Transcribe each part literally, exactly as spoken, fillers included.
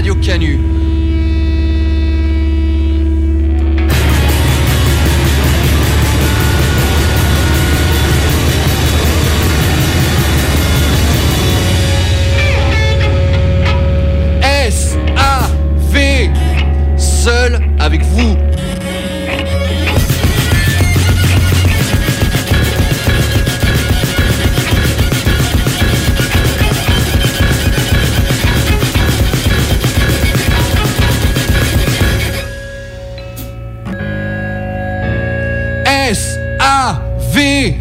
Radio Canu. S A V, seul avec vous. S A V.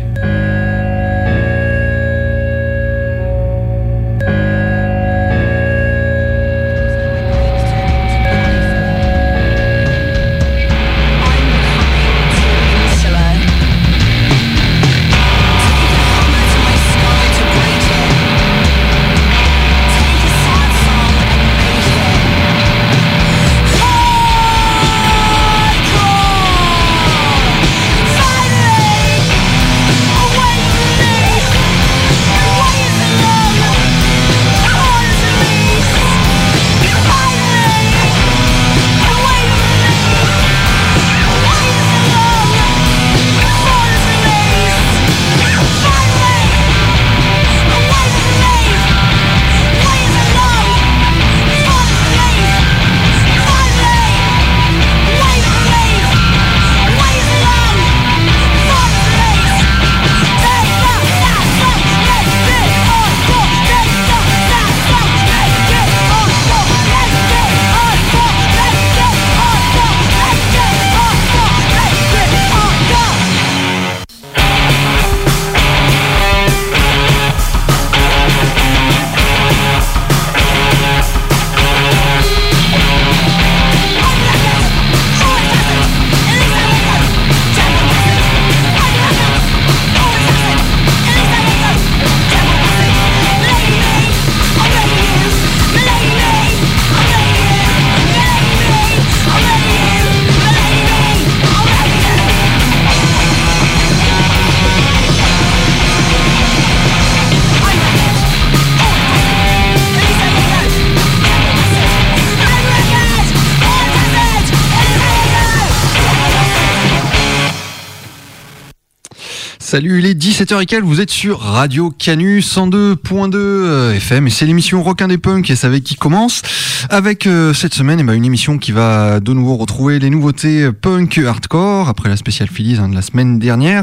Salut, il est dix-sept heures quinze, vous êtes sur Radio Canu cent deux point deux F M et c'est l'émission Rock Indé Punk et c'est avec qui commence avec euh, cette semaine eh ben, une émission qui va de nouveau retrouver les nouveautés punk hardcore après la spéciale Phillies hein, de la semaine dernière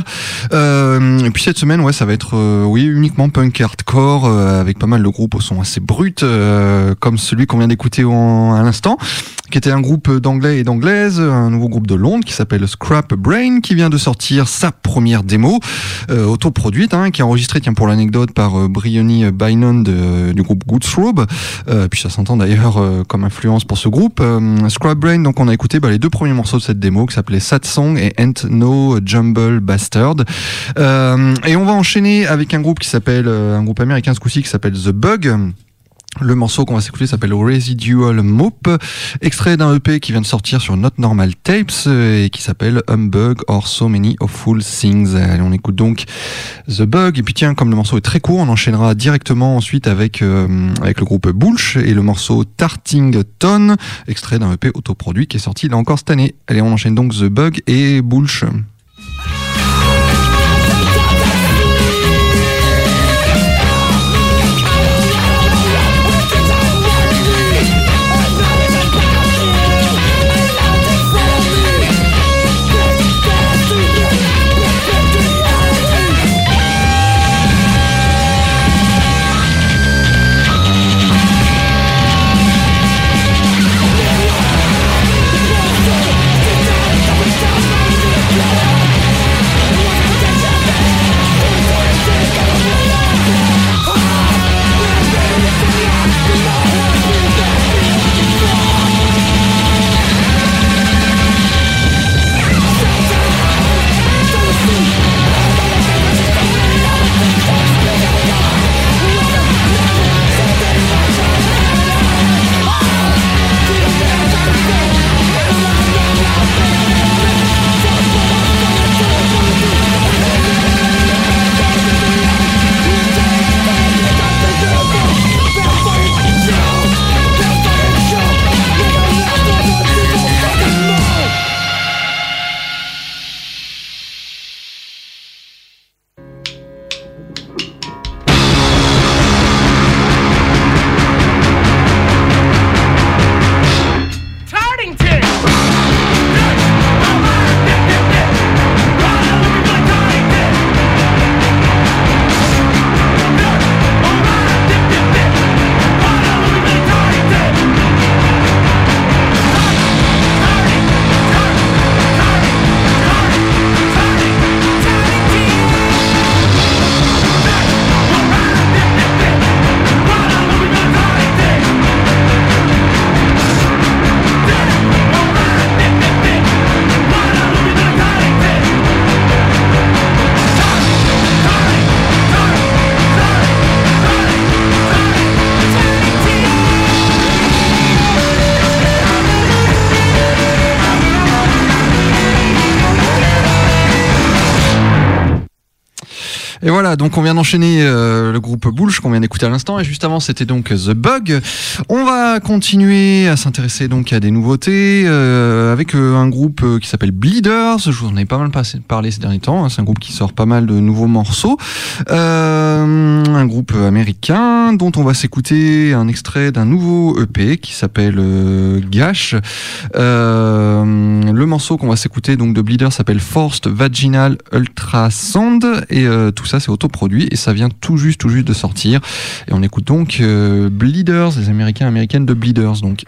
euh, et puis cette semaine ouais ça va être euh, oui uniquement punk hardcore euh, avec pas mal de groupes au son assez brut euh, comme celui qu'on vient d'écouter en, à l'instant qui était un groupe d'anglais et d'anglaises, un nouveau groupe de Londres qui s'appelle Scrap Brain, qui vient de sortir sa première démo, euh, autoproduite, hein, qui est enregistrée, tiens, pour l'anecdote, par euh, Bryony Bynum de, du groupe Goodsrobe, euh, puis ça s'entend d'ailleurs euh, comme influence pour ce groupe. Euh, Scrap Brain, donc on a écouté bah, les deux premiers morceaux de cette démo, qui s'appelaient Sad Song et Ain't No Jumble Bastard. Euh, et on va enchaîner avec un groupe qui s'appelle, euh, un groupe américain ce coup-ci, qui s'appelle The Bug. Le morceau qu'on va s'écouter s'appelle Residual Mope, extrait d'un E P qui vient de sortir sur Not Normal Tapes et qui s'appelle Humbug or So Many Awful Things. Allez, on écoute donc The Bug et puis tiens, comme le morceau est très court, on enchaînera directement ensuite avec euh, avec le groupe Bullsh et le morceau Tartington, extrait d'un E P autoproduit qui est sorti là encore cette année. Allez, on enchaîne donc The Bug et Bullsh. Yeah. Et voilà, donc on vient d'enchaîner euh, le groupe Bullsh qu'on vient d'écouter à l'instant, et juste avant c'était donc The Bug. On va continuer à s'intéresser donc à des nouveautés euh, avec euh, un groupe euh, qui s'appelle Bleeders. Je vous en ai pas mal passé, parlé ces derniers temps, hein. C'est un groupe qui sort pas mal de nouveaux morceaux, euh, un groupe américain dont on va s'écouter un extrait d'un nouveau E P qui s'appelle euh, Gash. Euh, le morceau qu'on va s'écouter donc de Bleeders s'appelle Forced Vaginal Ultrasound, et euh, tout ça c'est autoproduit et ça vient tout juste tout juste de sortir, et on écoute donc euh, Bleeders, les américains américaines de Bleeders donc.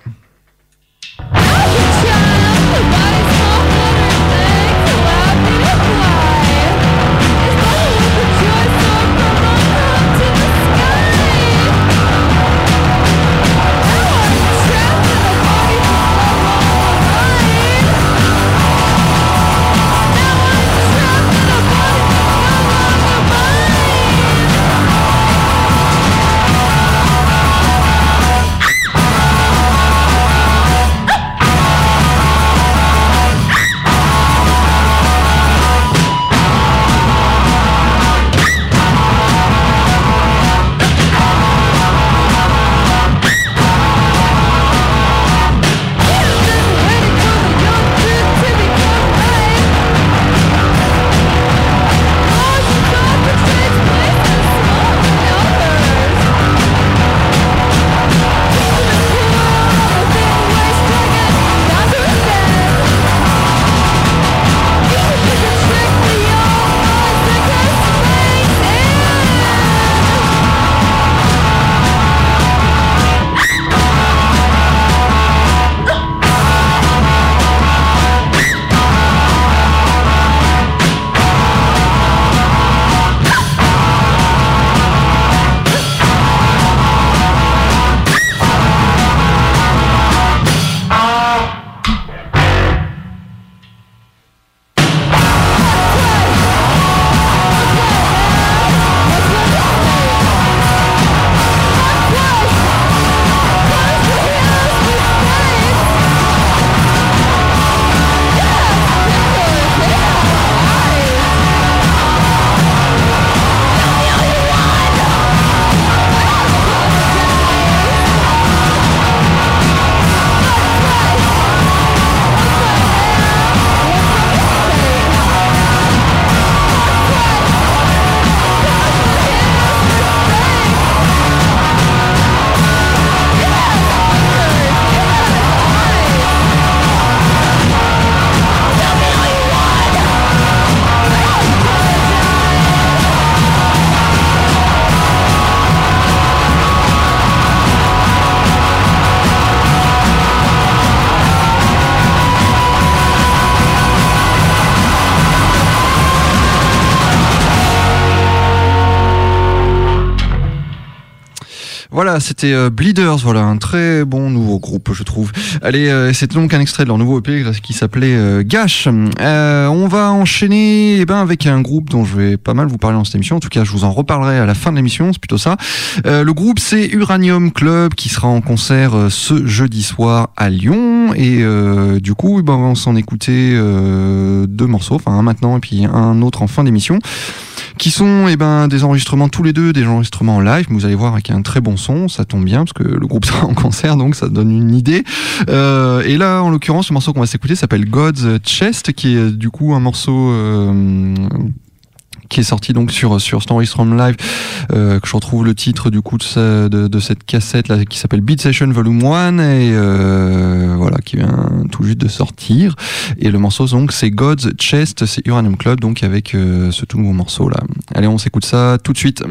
Voilà, c'était euh, Bleeders, voilà, un très bon nouveau groupe, je trouve. Allez, euh, c'était donc un extrait de leur nouveau E P qui s'appelait euh, Gash. Euh, on va enchaîner eh ben, avec un groupe dont je vais pas mal vous parler dans cette émission. En tout cas, je vous en reparlerai à la fin de l'émission, c'est plutôt ça. Euh, le groupe, c'est Uranium Club, qui sera en concert euh, ce jeudi soir à Lyon. Et euh, du coup, ben, on va s'en écouter euh, deux morceaux, enfin un maintenant et puis un autre en fin d'émission, qui sont eh ben, des enregistrements tous les deux, des enregistrements en live. Vous allez voir avec un très bon son, ça tombe bien parce que le groupe sera en concert, donc ça donne une idée. Euh, et là, en l'occurrence, le morceau qu'on va s'écouter s'appelle God's Chest, qui est du coup un morceau euh, qui est sorti donc sur sur cet enregistrement live, euh, que je retrouve le titre du coup de, sa, de, de cette cassette là qui s'appelle Beat Session Volume un, et euh, voilà, qui vient tout juste de sortir. Et le morceau donc c'est God's Chest, c'est Uranium Club donc avec euh, ce tout nouveau morceau là. Allez, on s'écoute ça tout de suite.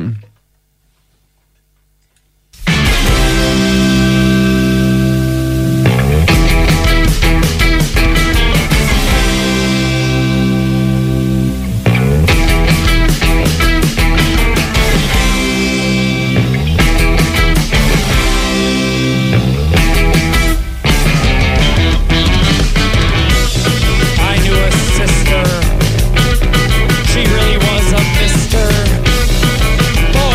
She really was a mister.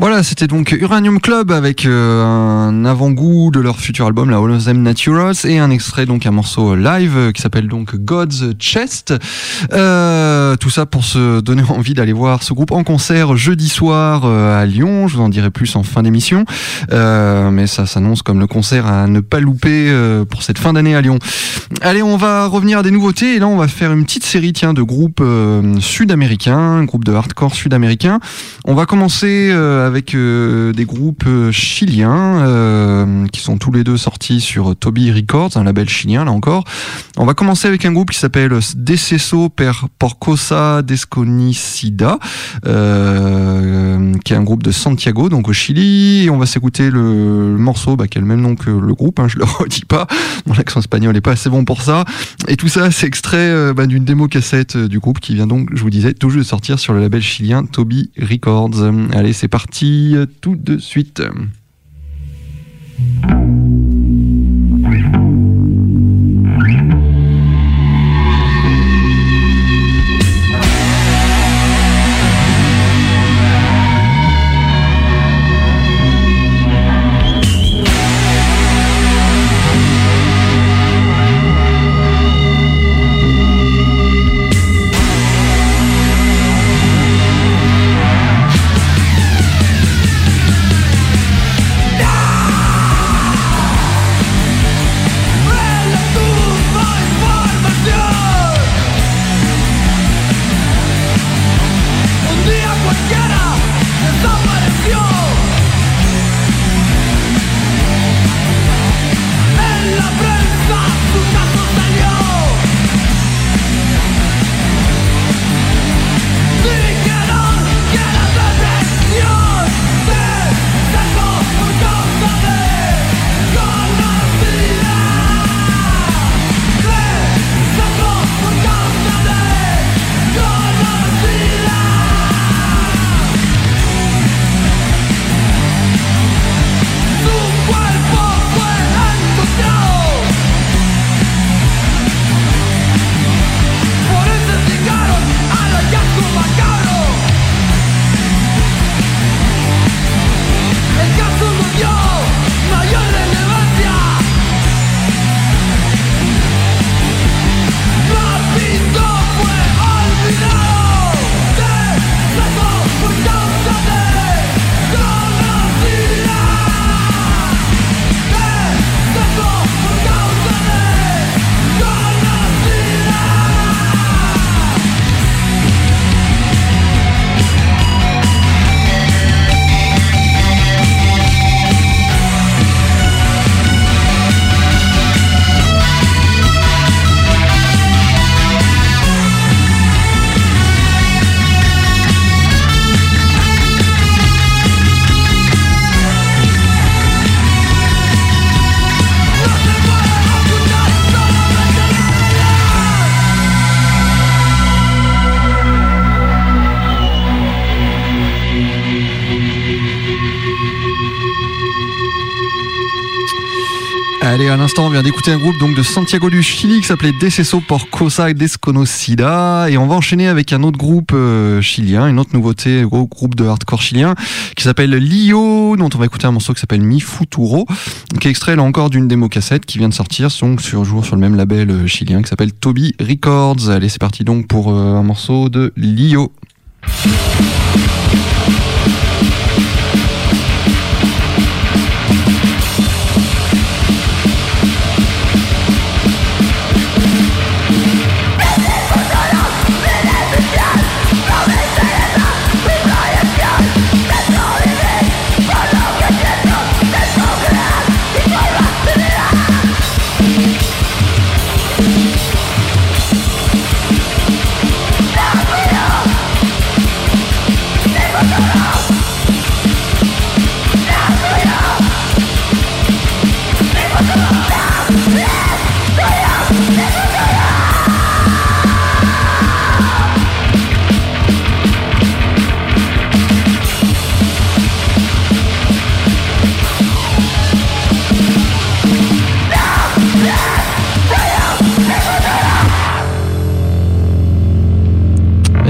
Voilà, c'était donc Uranium Club avec euh, un avant-goût de leur futur album, la All of Them Naturals, et un extrait, donc un morceau live euh, qui s'appelle donc God's Chest. Euh, tout ça pour se donner envie d'aller voir ce groupe en concert jeudi soir euh, à Lyon. Je vous en dirai plus en fin d'émission, euh, mais ça s'annonce comme le concert à ne pas louper euh, pour cette fin d'année à Lyon. Allez, on va revenir à des nouveautés, et là on va faire une petite série tiens, de groupes euh, sud-américains, un groupe de hardcore sud-américain. On va commencer euh, avec euh, des groupes euh, chiliens euh, qui sont tous les deux sortis sur Toby Records, un label chilien là encore. On va commencer avec un groupe qui s'appelle Deceso per Porcosa Desconocida, euh, qui est un groupe de Santiago, donc au Chili. Et on va s'écouter le, le morceau bah, qui a le même nom que le groupe, hein, je le redis pas, mon accent espagnol est pas assez bon pour ça. Et tout ça, c'est extrait euh, bah, d'une démo cassette euh, du groupe qui vient donc, je vous disais, tout juste de sortir sur le label chilien Toby Records. Allez, c'est parti euh, tout de suite. Allez, à l'instant, on vient d'écouter un groupe donc de Santiago du Chili qui s'appelait Deceso por Cosa Desconocida, et on va enchaîner avec un autre groupe euh, chilien, une autre nouveauté, gros groupe de hardcore chilien qui s'appelle Lio, dont on va écouter un morceau qui s'appelle Mi Futuro, qui est extrait là encore d'une démo cassette qui vient de sortir, donc sur jour sur le même label euh, chilien qui s'appelle Toby Records. Allez, c'est parti donc pour euh, un morceau de Lio. Don't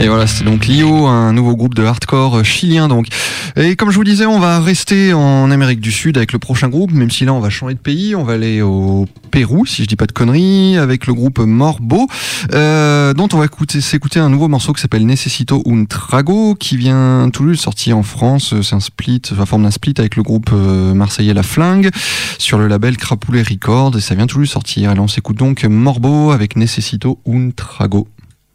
Et voilà, c'était donc Lio, un nouveau groupe de hardcore chilien donc. Et comme je vous disais, on va rester en Amérique du Sud avec le prochain groupe, même si là on va changer de pays, on va aller au Pérou, si je dis pas de conneries, avec le groupe Morbo, euh, dont on va écouter, s'écouter un nouveau morceau qui s'appelle Necesito un Trago, qui vient tout juste sortir en France. C'est un split, la forme d'un split avec le groupe marseillais La Flingue, sur le label Crapoulet Records, et ça vient tout juste sortir. Allez, on s'écoute donc Morbo avec Necesito un Trago.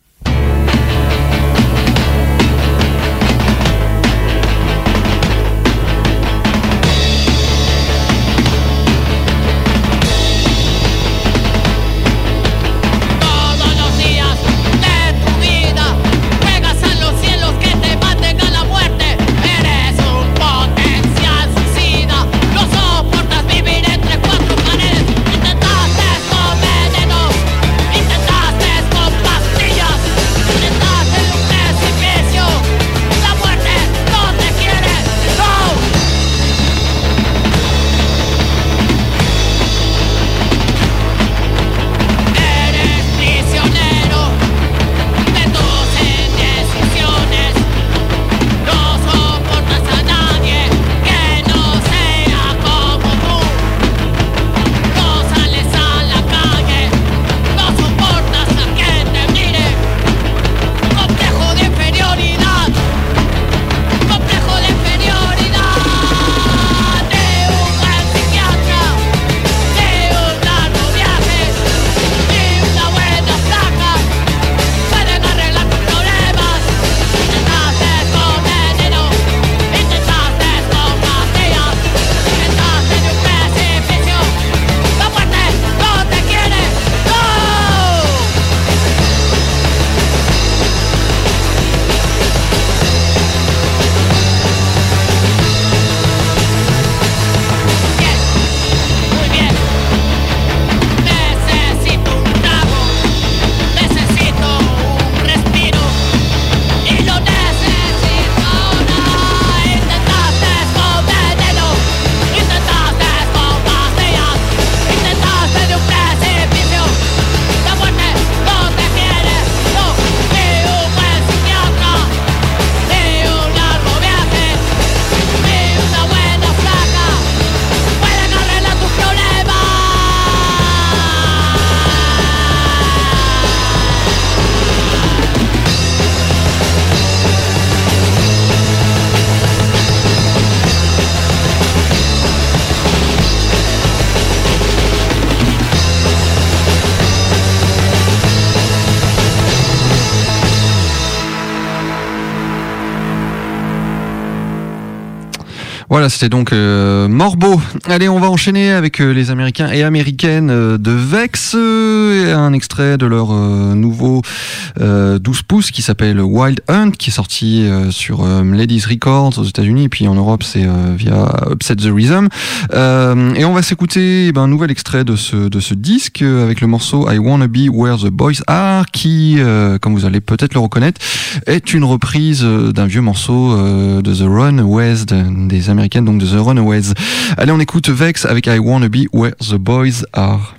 Voilà, c'était donc euh, Morbo. Allez, on va enchaîner avec euh, les Américains et Américaines euh, de Vex, euh, un extrait de leur euh, nouveau euh, douze pouces qui s'appelle Wild Hunt, qui est sorti euh, sur euh, Ladies Records aux États-Unis, et puis en Europe c'est euh, via Upset the Rhythm. Euh, et on va s'écouter eh ben, un nouvel extrait de ce de ce disque euh, avec le morceau I Wanna Be Where the Boys Are, qui, euh, comme vous allez peut-être le reconnaître, est une reprise euh, d'un vieux morceau euh, de The Runaways, de, des Américaines, donc de The Runaways. Allez, on écoute Vex avec I Wanna Be Where the Boys Are.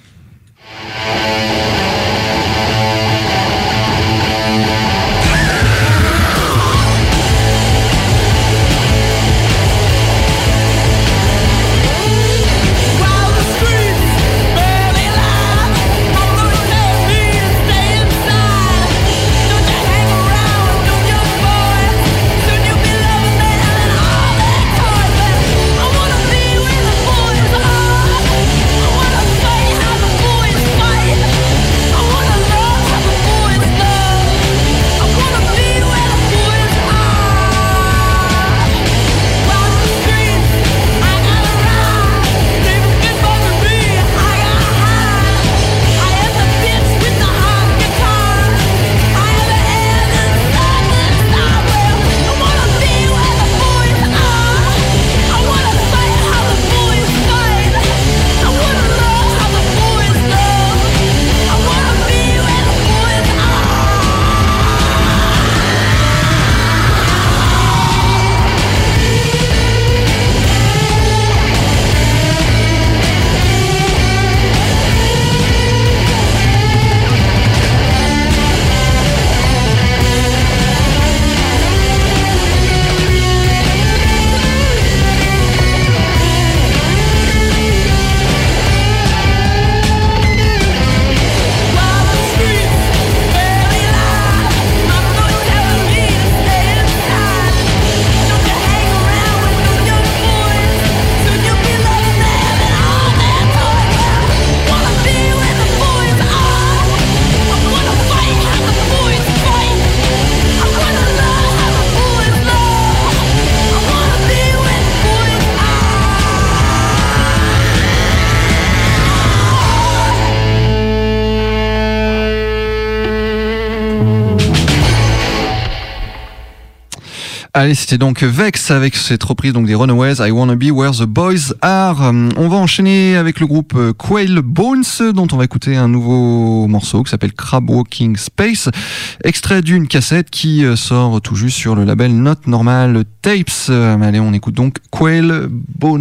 Boys are. I wanna fight how the boys fight. Allez, c'était donc Vex avec cette reprise donc des Runaways, I Wanna Be Where the Boys Are. On va enchaîner avec le groupe Quail Bones, dont on va écouter un nouveau morceau qui s'appelle Crab Walking Space, extrait d'une cassette qui sort tout juste sur le label Not Normal Tapes. Allez, on écoute donc Quail Bones.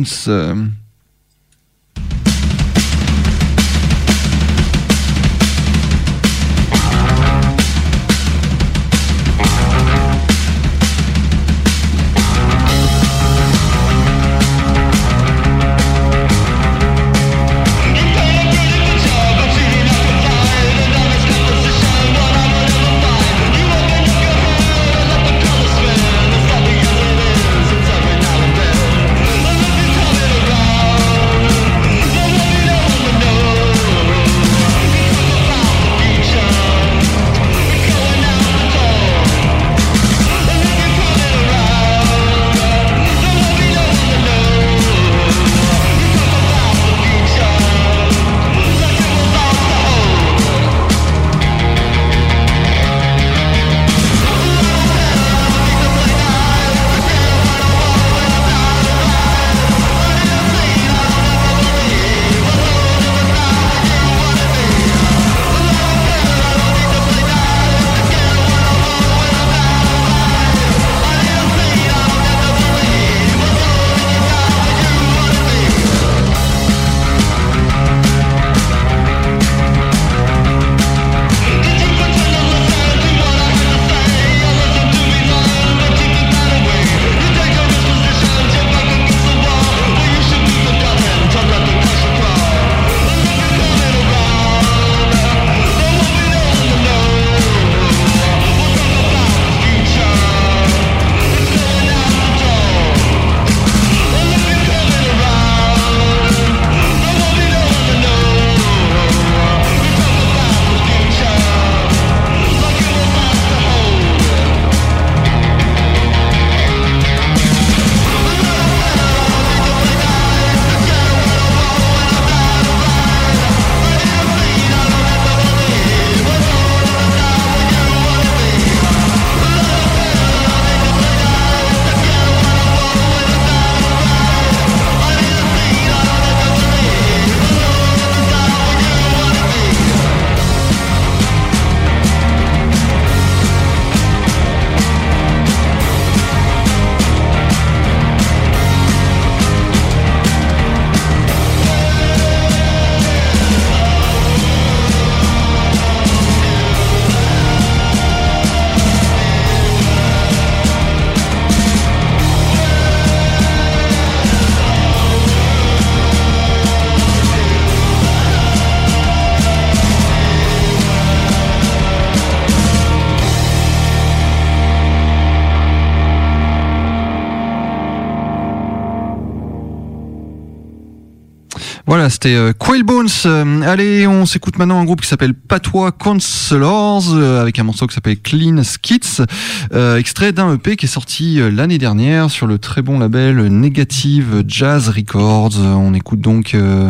Voilà, c'était euh, Quail Bones. Euh, allez, on s'écoute maintenant un groupe qui s'appelle Patois Counselors, euh, avec un morceau qui s'appelle Clean Skits, euh, extrait d'un E P qui est sorti euh, l'année dernière sur le très bon label Negative Jazz Records. Euh, on écoute donc, euh,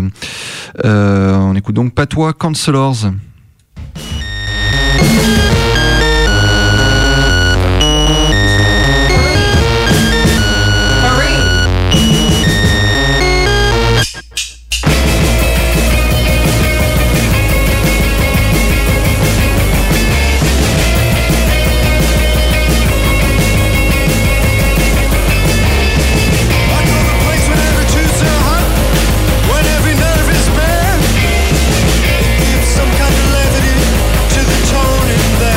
euh, on écoute donc Patois Counselors. Some kind of levity to the tone in there.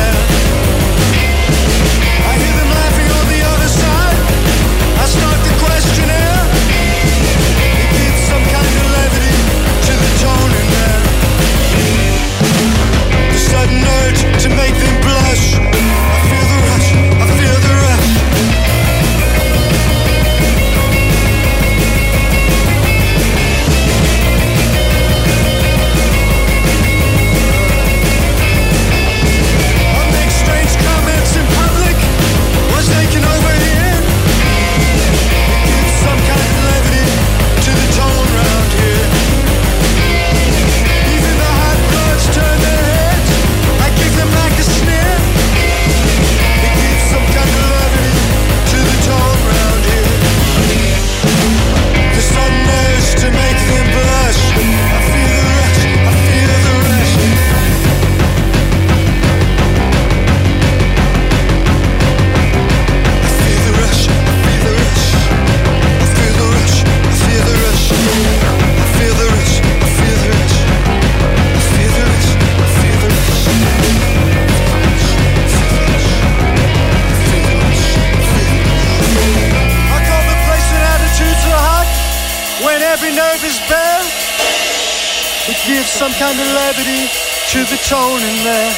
Give some kind of levity to the tone in there.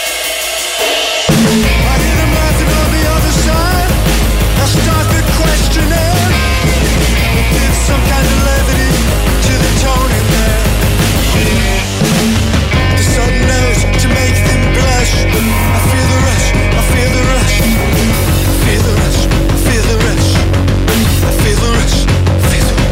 I hear them laughing on the other side. I start the questioning. Give some kind of levity to the tone in there. The sudden urge to make them blush. I feel the rush, I feel the rush. I feel the rush, I feel the rush. I feel the rush, I feel the rush.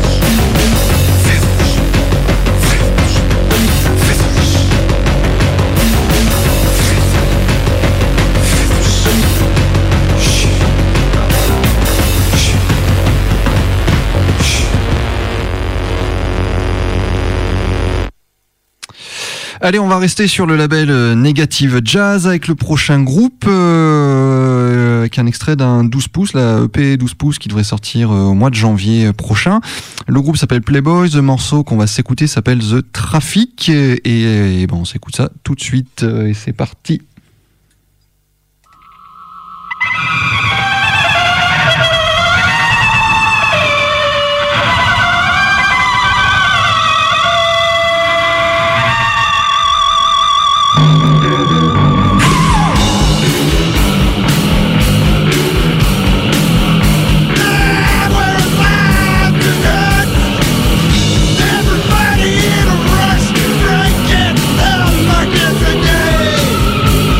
Allez, on va rester sur le label Negative Jazz avec le prochain groupe, euh, avec un extrait d'un douze pouces, la E P douze pouces qui devrait sortir euh, au mois de janvier prochain. Le groupe s'appelle Playboys, le morceau qu'on va s'écouter s'appelle The Traffic, et, et, et bon, on s'écoute ça tout de suite, et c'est parti. Everybody in a rush, breaking the market today.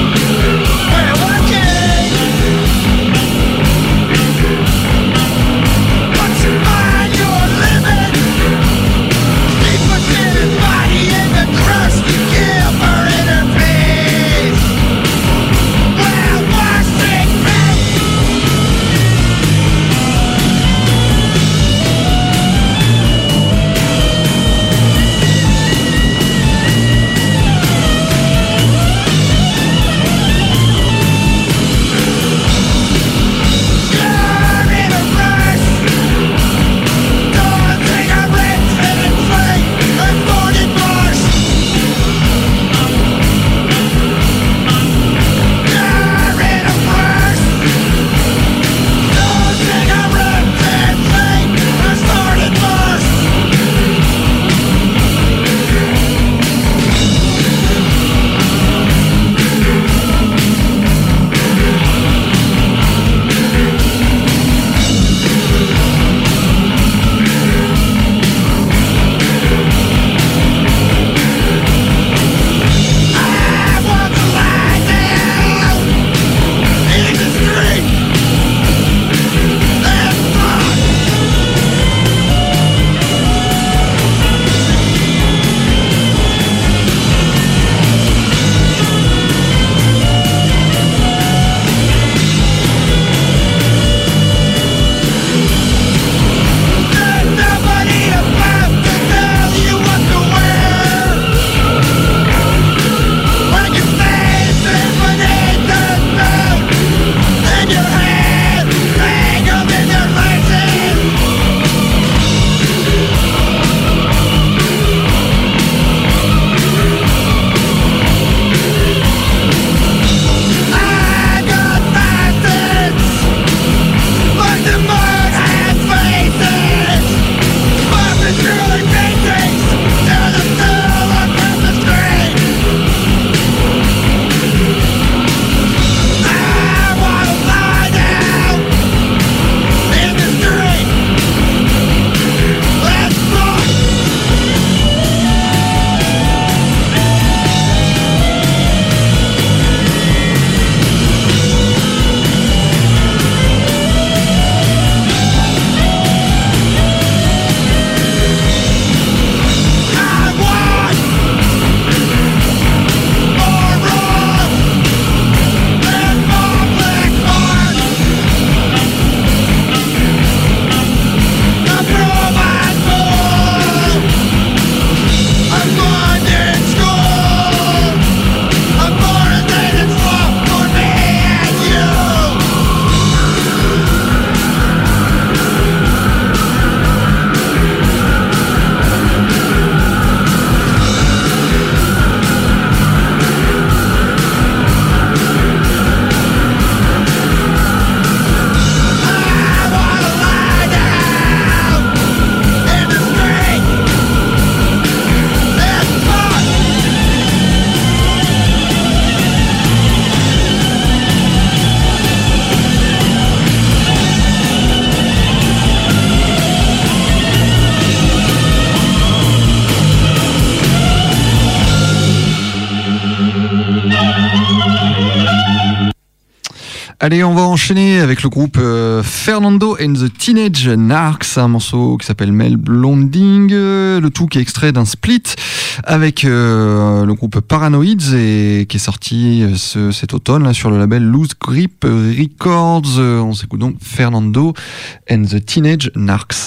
Allez, on va enchaîner avec le groupe euh, Fernando and the Teenage Narcs, un morceau qui s'appelle Mel Blonding, euh, le tout qui est extrait d'un split avec euh, le groupe Paranoids et qui est sorti euh, ce, cet automne là, sur le label Loose Grip Records. Euh, on s'écoute donc Fernando and the Teenage Narcs.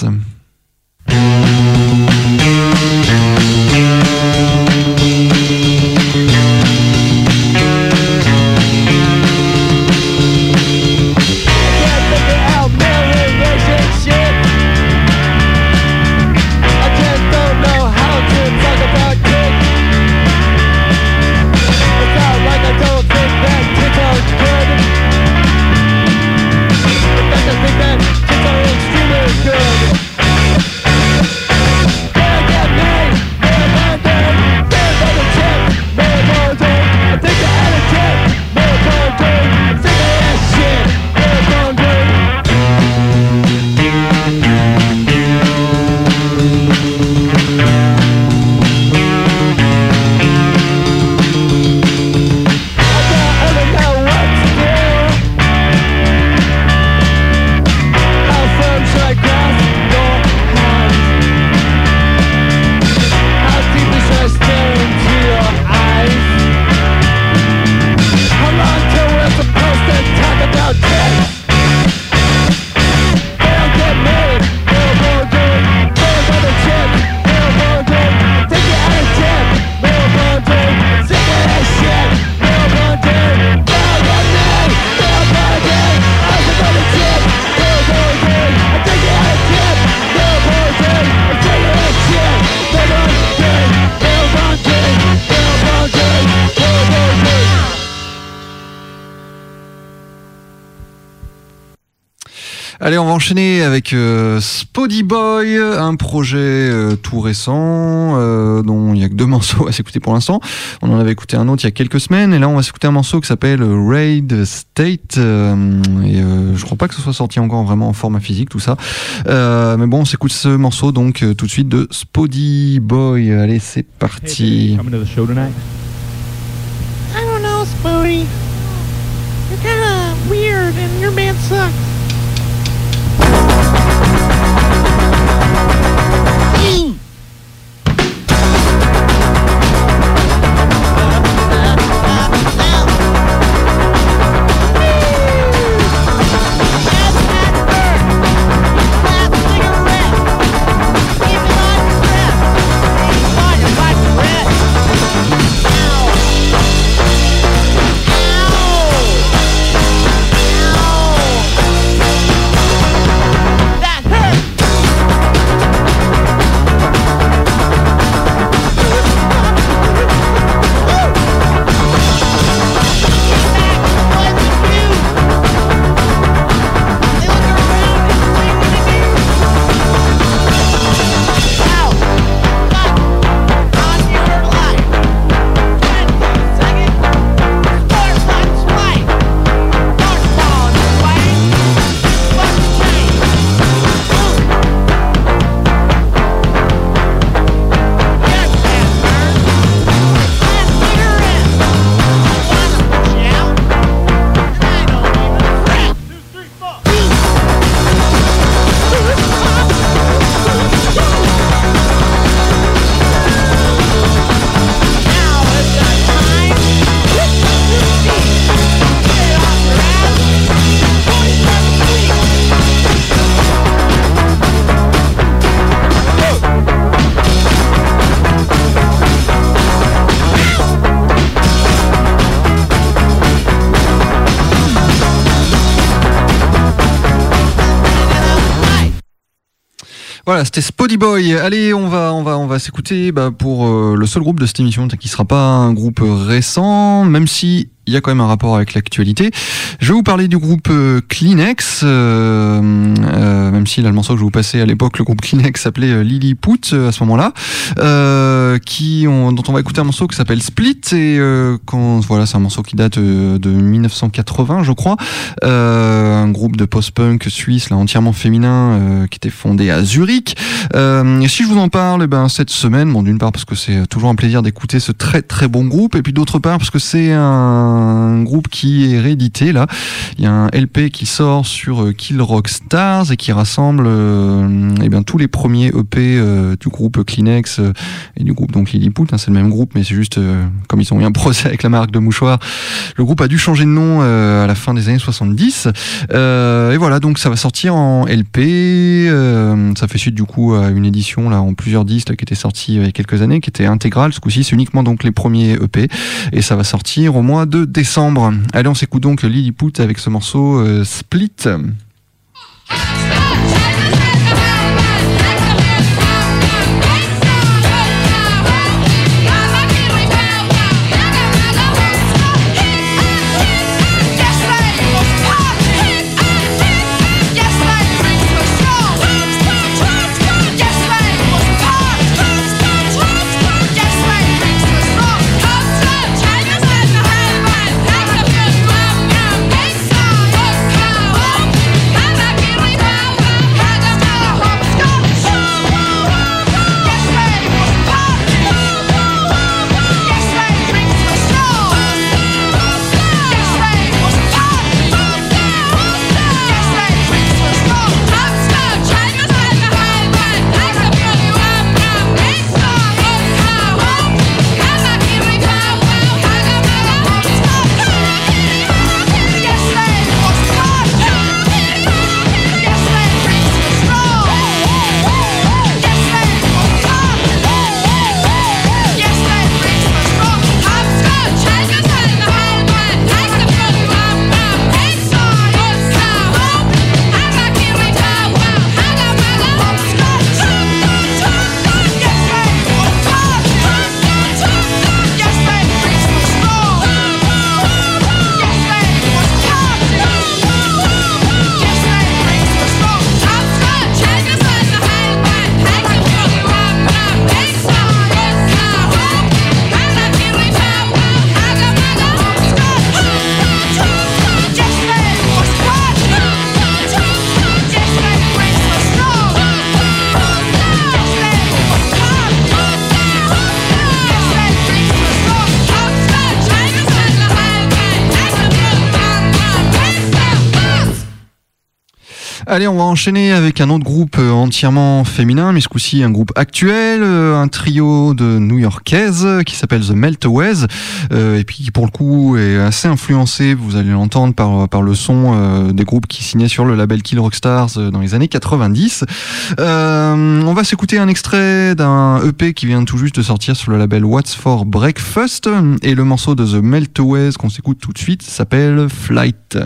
Allez, on va enchaîner avec euh, Spoddy Boy, un projet euh, tout récent, euh, dont il n'y a que deux morceaux à s'écouter pour l'instant. On en avait écouté un autre il y a quelques semaines, et là on va s'écouter un morceau qui s'appelle Raid State, euh, et euh, je crois pas que ce soit sorti encore vraiment en format physique, tout ça. Euh, mais bon, on s'écoute ce morceau donc euh, tout de suite de Spoddy Boy. Allez, c'est parti. Hey, coming to the show tonight? I don't know, Spody. You're kinda weird and your band sucks. Voilà, c'était Spoddy Boy. Allez, on va, on va, on va s'écouter bah, pour euh, le seul groupe de cette émission qui sera pas un groupe récent, même si il y a quand même un rapport avec l'actualité. Je vais vous parler du groupe euh, Kleenex, euh, euh, même si là, le morceau que je vous passais à l'époque, le groupe Kleenex s'appelait euh, Lilliput euh, à ce moment-là, euh, qui on, dont on va écouter un morceau qui s'appelle Split, et euh, quand, voilà, c'est un morceau qui date euh, de dix-neuf cent quatre-vingts, je crois, euh, un groupe de post-punk suisse, là, entièrement féminin, euh, qui était fondé à Zurich. Euh, et si je vous en parle, eh ben, cette semaine, bon, d'une part parce que c'est toujours un plaisir d'écouter ce très très bon groupe, et puis d'autre part parce que c'est un un groupe qui est réédité là. Il y a un L P qui sort sur Kill Rock Stars et qui rassemble euh, eh bien tous les premiers E P euh, du groupe Kleenex euh, et du groupe donc Lilliput. Hein, c'est le même groupe, mais c'est juste euh, comme ils ont eu un procès avec la marque de mouchoirs, le groupe a dû changer de nom euh, à la fin des années soixante-dix. Euh, et voilà, donc ça va sortir en L P. Euh, ça fait suite du coup à une édition là en plusieurs disques là, qui était sortie il y a quelques années, qui était intégrale. Ce coup-ci, c'est uniquement donc les premiers E P et ça va sortir au mois de décembre. Allez, on s'écoute donc Lilliput avec ce morceau euh, Split. Allez, on va enchaîner avec un autre groupe entièrement féminin, mais ce coup-ci un groupe actuel, un trio de New-Yorkaises qui s'appelle The Meltaways, euh, et puis qui pour le coup est assez influencé, vous allez l'entendre par, par le son euh, des groupes qui signaient sur le label Kill Rock Stars euh, dans les années quatre-vingt-dix. Euh, on va s'écouter un extrait d'un E P qui vient tout juste de sortir sur le label What's for Breakfast, et le morceau de The Meltaways qu'on s'écoute tout de suite s'appelle Flight.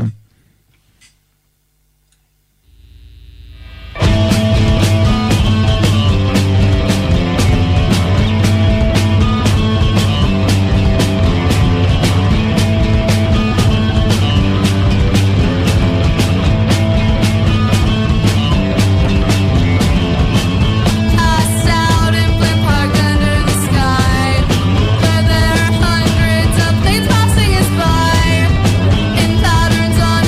Hundreds of planes passing us by in patterns on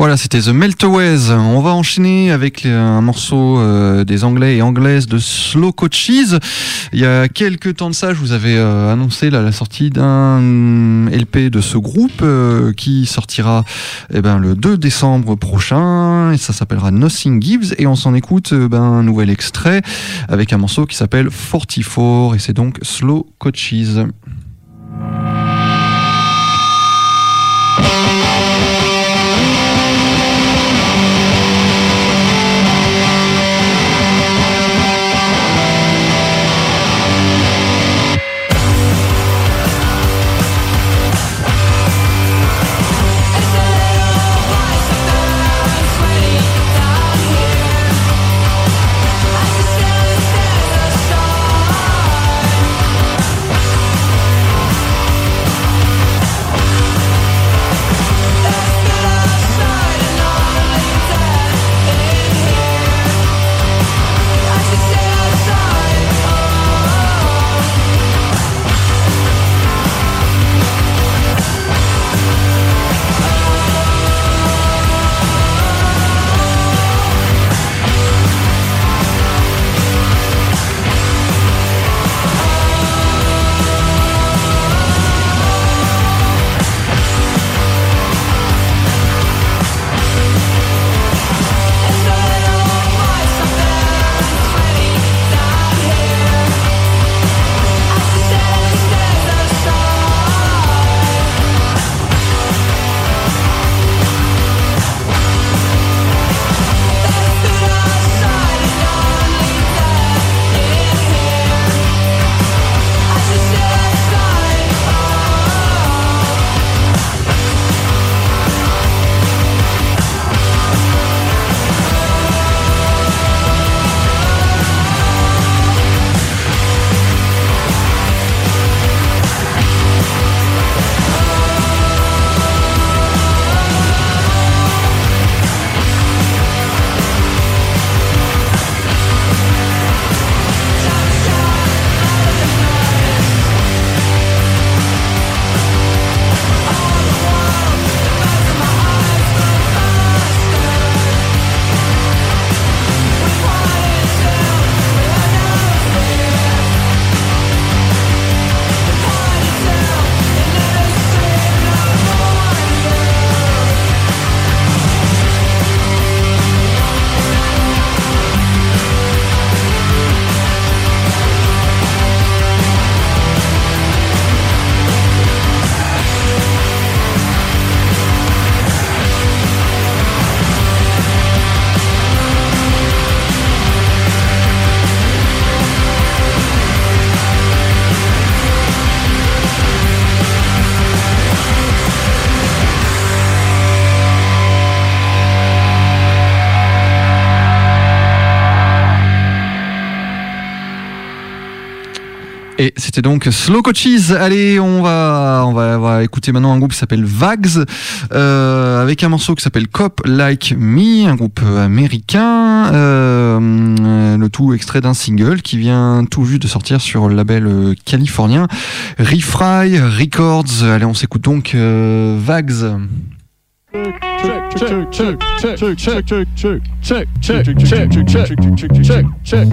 Voilà, c'était The Meltaways. On va enchaîner avec les, un morceau euh, des Anglais et Anglaises de Slow Coaches. Il y a quelques temps de ça, je vous avais euh, annoncé là, la sortie d'un L P de ce groupe euh, qui sortira eh ben, le deux décembre prochain. Et ça s'appellera Nothing Gives. Et on s'en écoute euh, ben, un nouvel extrait avec un morceau qui s'appelle forty-four. Et c'est donc Slow Coaches. Et c'était donc Slow Coaches. Allez, on va, on va, on va écouter maintenant un groupe qui s'appelle Vags, euh, avec un morceau qui s'appelle Cop Like Me, un groupe américain, euh, le tout extrait d'un single qui vient tout juste de sortir sur le label californien Refry Records. Allez, on s'écoute donc euh, Vags. Check, check, check, check, check, check, check, check, check, check, check, check, check, check.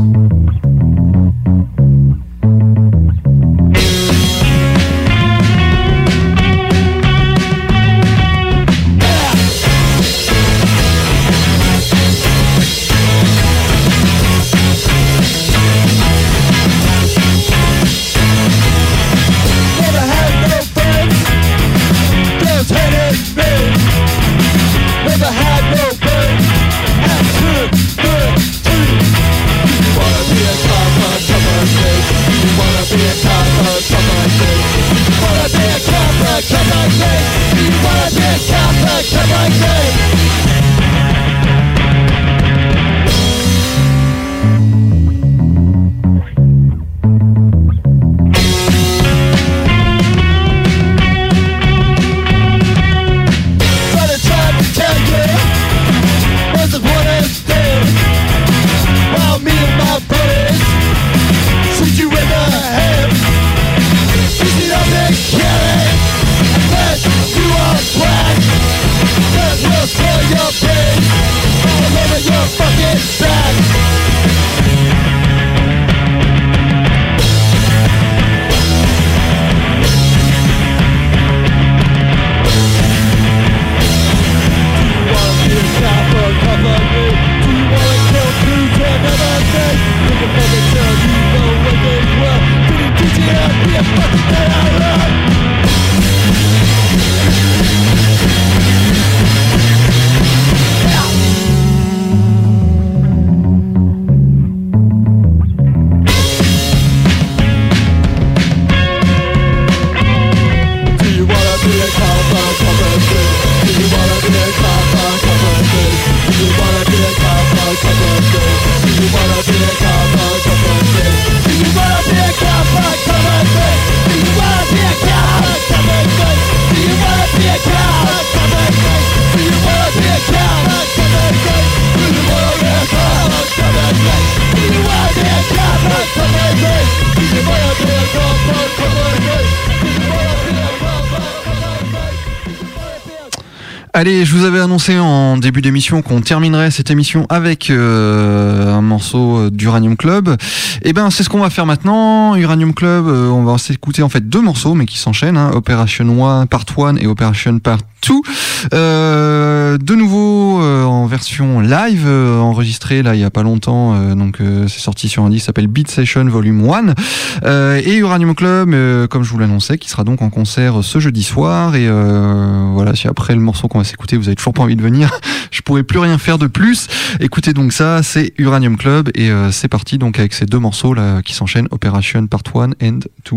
Never had no pain, and good, good too. You wanna be a Allez, je vous avais annoncé en début d'émission qu'on terminerait cette émission avec euh, un morceau d'Uranium Club. Et ben, c'est ce qu'on va faire maintenant. Uranium Club, euh, on va s'écouter en fait deux morceaux, mais qui s'enchaînent, hein, Operation un Part un et Operation Part deux. Euh, de nouveau euh, en version live, euh, enregistrée là il y a pas longtemps. Euh, donc euh, c'est sorti sur un disque qui s'appelle Beat Session Volume un. Euh, et Uranium Club, euh, comme je vous l'annonçais, qui sera donc en concert ce jeudi soir. Et euh, voilà, si après le morceau qu'on va s'écouter, vous avez toujours pas envie de venir, je pourrais plus rien faire de plus. Écoutez donc ça, c'est Uranium Club et euh, c'est parti donc avec ces deux morceaux là qui s'enchaînent, Operation Part un and deux.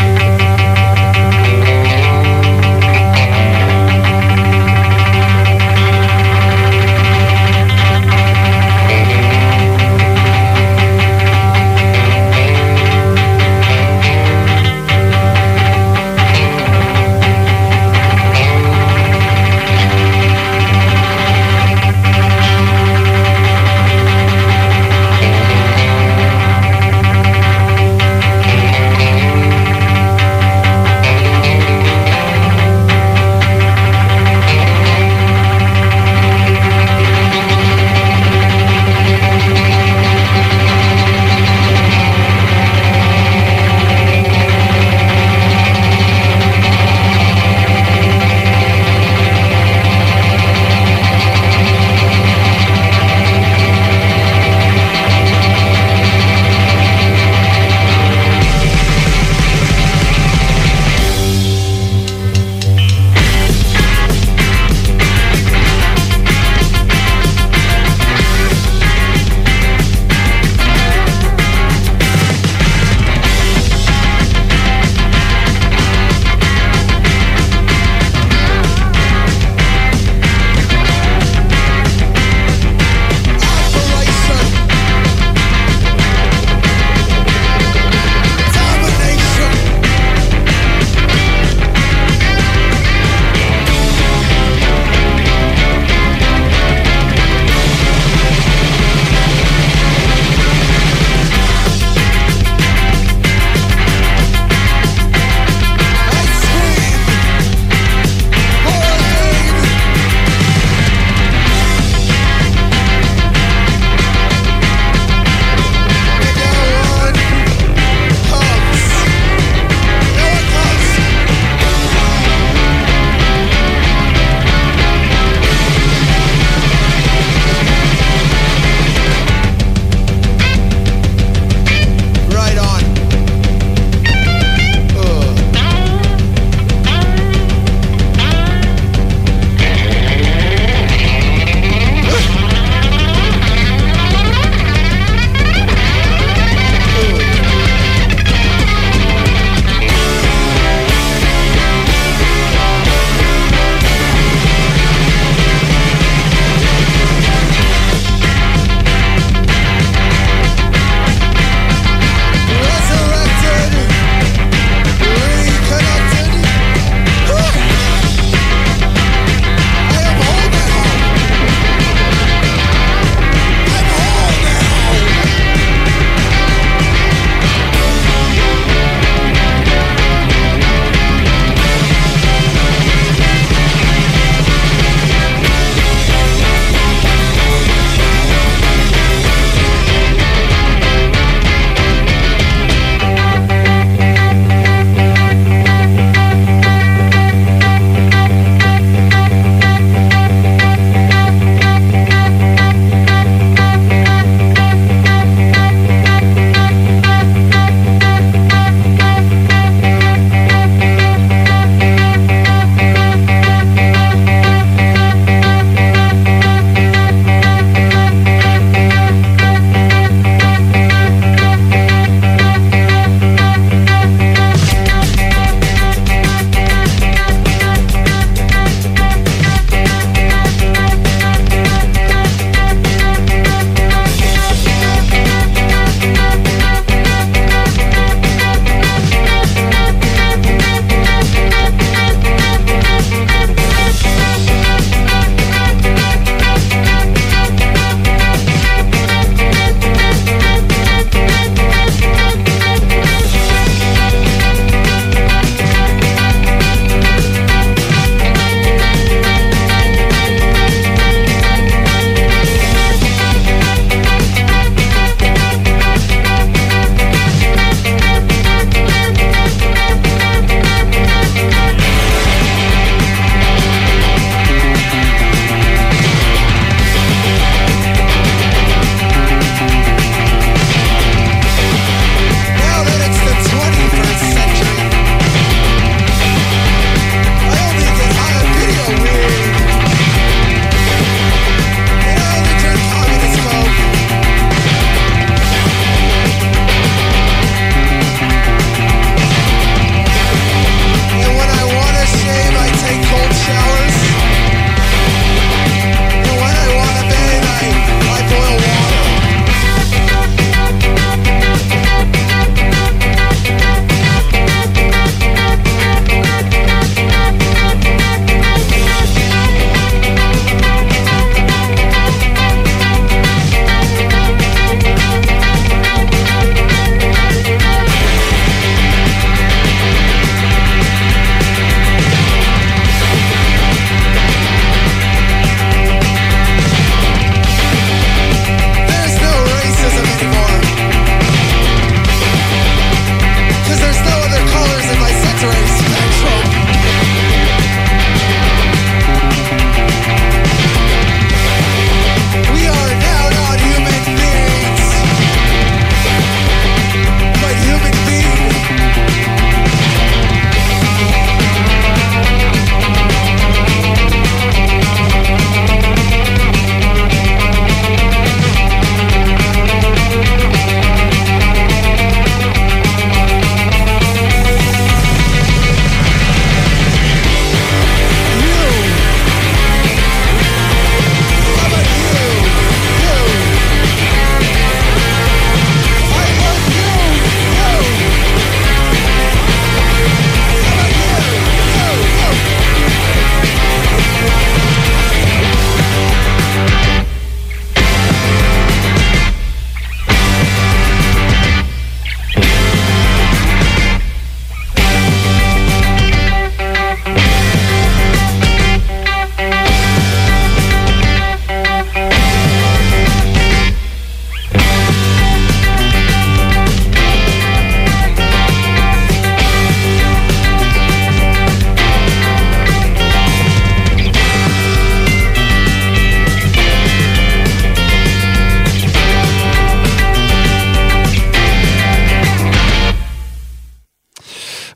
We'll be right back.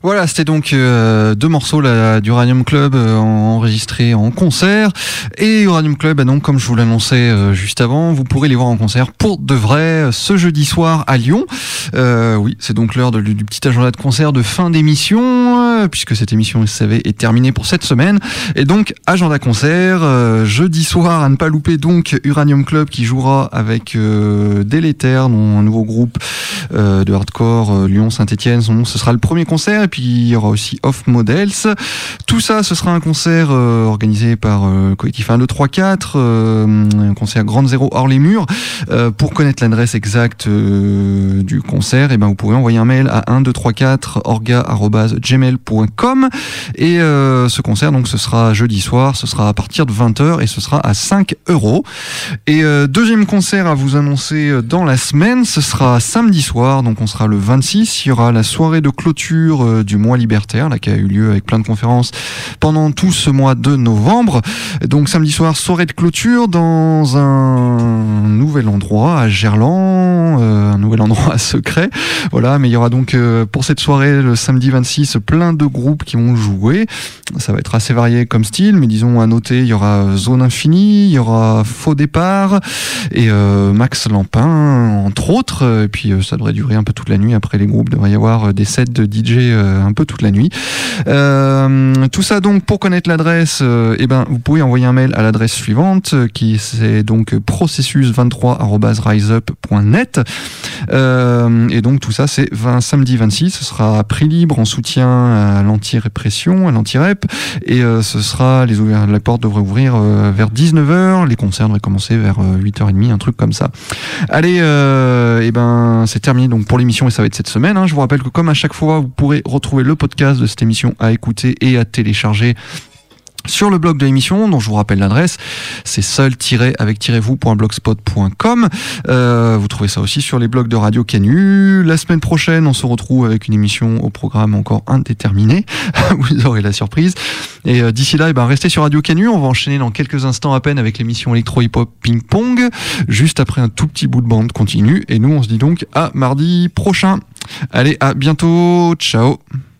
Voilà, c'était donc euh, deux morceaux là, d'Uranium Club euh, enregistrés en concert. Et Uranium Club, bah, donc, comme je vous l'annonçais euh, juste avant, vous pourrez les voir en concert pour de vrai ce jeudi soir à Lyon. Euh, oui, c'est donc l'heure de, du petit agenda de concert de fin d'émission, euh, puisque cette émission, vous savez, est terminée pour cette semaine. Et donc, agenda concert, euh, jeudi soir, à ne pas louper, donc Uranium Club qui jouera avec euh, Délétère, un nouveau groupe euh, de hardcore euh, Lyon-Saint-Etienne. Son nom, ce sera le premier concert. Et puis il y aura aussi Off Models. Tout ça, ce sera un concert euh, organisé par euh, collectif un deux trois quatre, euh, un concert Grande Zéro hors les murs. Euh, pour connaître l'adresse exacte euh, du concert, et ben vous pourrez envoyer un mail à un deux trois quatre orga arobase gmail point com. Et euh, ce concert, donc, ce sera jeudi soir, ce sera à partir de vingt heures et ce sera à cinq euros. Et euh, deuxième concert à vous annoncer dans la semaine, ce sera samedi soir, donc on sera le vingt-six. Il y aura la soirée de clôture euh, du mois libertaire, là, qui a eu lieu avec plein de conférences pendant tout ce mois de novembre. Donc samedi soir, soirée de clôture dans un nouvel endroit à Gerland, euh, un nouvel endroit secret. Voilà, mais il y aura donc euh, pour cette soirée, le samedi vingt-six, plein de groupes qui vont jouer. Ça va être assez varié comme style, mais disons à noter, il y aura Zone Infinie, il y aura Faux Départ et euh, Max Lampin, entre autres. Et puis euh, ça devrait durer un peu toute la nuit. Après les groupes, il devrait y avoir des sets de D J euh, un peu toute la nuit. Euh, tout ça donc pour connaître l'adresse, euh, eh ben vous pouvez envoyer un mail à l'adresse suivante qui c'est donc processus vingt-trois arobase riseup point net. Euh, et donc tout ça c'est vingt, samedi vingt-six, ce sera prix libre en soutien à l'anti-répression, à l'anti-rep, et euh, ce sera les ouverts, la porte devrait ouvrir euh, vers dix-neuf heures, les concerts devraient commencer vers euh, huit heures trente, un truc comme ça. Allez, euh, et ben c'est terminé donc pour l'émission et ça va être cette semaine. Hein. Je vous rappelle que comme à chaque fois, vous pourrez retrouver le podcast de cette émission à écouter et à télécharger sur le blog de l'émission, dont je vous rappelle l'adresse, c'est seul-avec-vous.blogspot point com. Euh, vous trouvez ça aussi sur les blogs de Radio Canu. La semaine prochaine, on se retrouve avec une émission au programme encore indéterminé. Vous aurez la surprise. Et euh, d'ici là, eh ben, restez sur Radio Canu. On va enchaîner dans quelques instants à peine avec l'émission électro-hip-hop ping-pong, juste après un tout petit bout de bande continue. Et nous, on se dit donc à mardi prochain. Allez, à bientôt. Ciao.